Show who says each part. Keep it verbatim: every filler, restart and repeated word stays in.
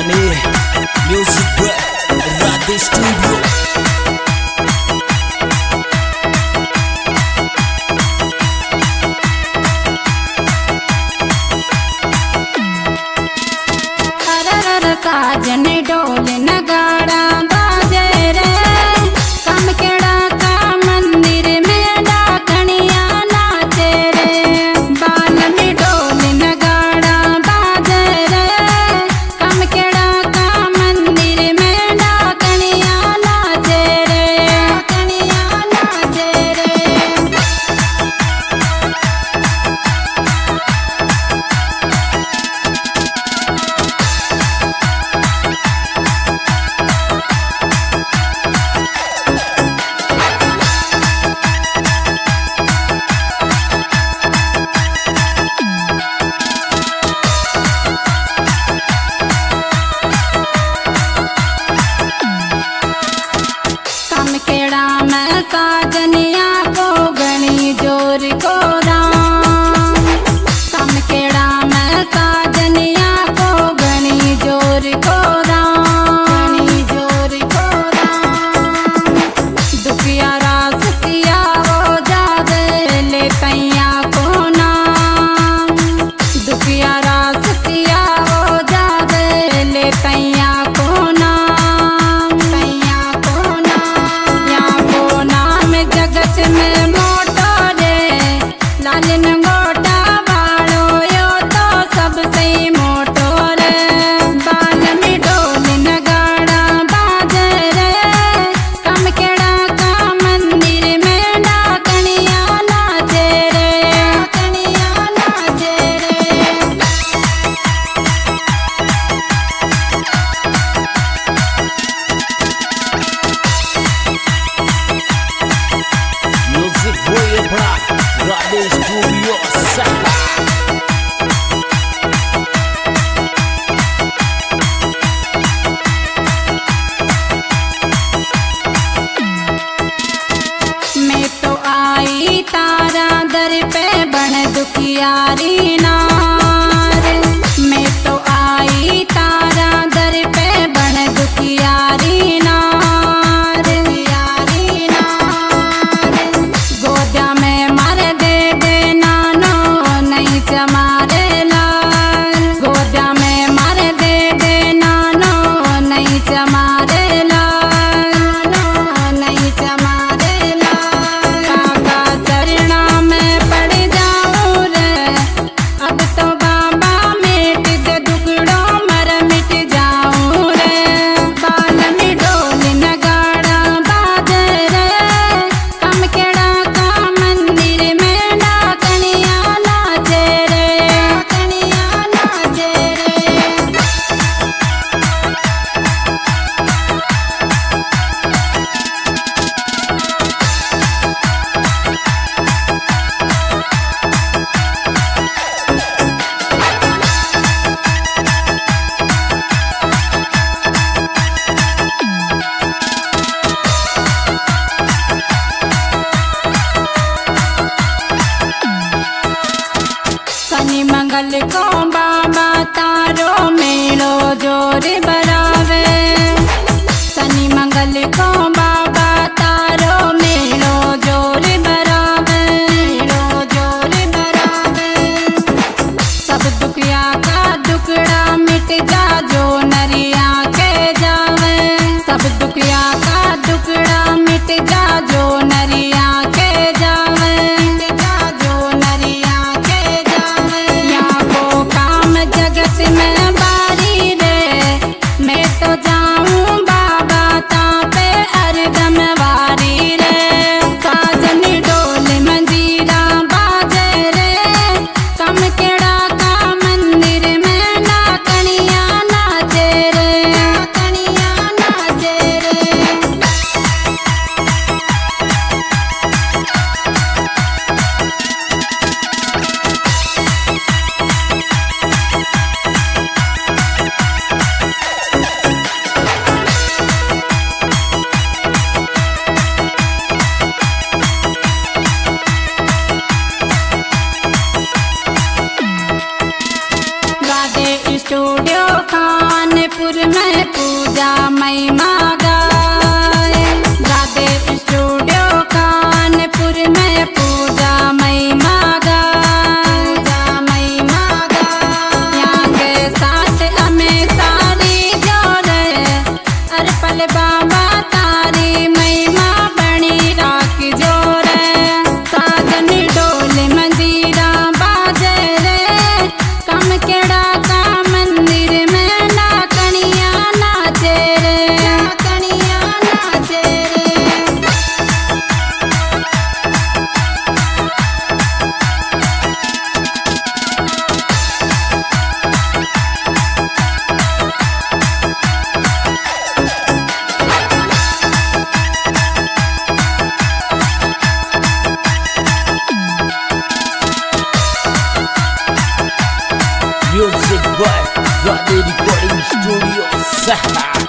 Speaker 1: Bani Music by Radhe Studio.
Speaker 2: साजन डोल नगाड़ा बाजे रे कम केड़ा का मंदिर में डाकनिया नाचे रे बाल में डोल नगाड़ा बाजे रे कम केड़ा का मंदिर में डाकनिया नाचे रे डाकनिया नाचे रे केड़ा मैं साजनिया को गणी जोर को राम कम केड़ा मैं साजनिया को गणी जोर को राम गणी जोर को राम दुखिया रास किया वो जादे ले कैया को नाम दुखिया रास किया वो जादे ले कैया को नाम कैया को नाम
Speaker 1: by Radhe Recording Studios.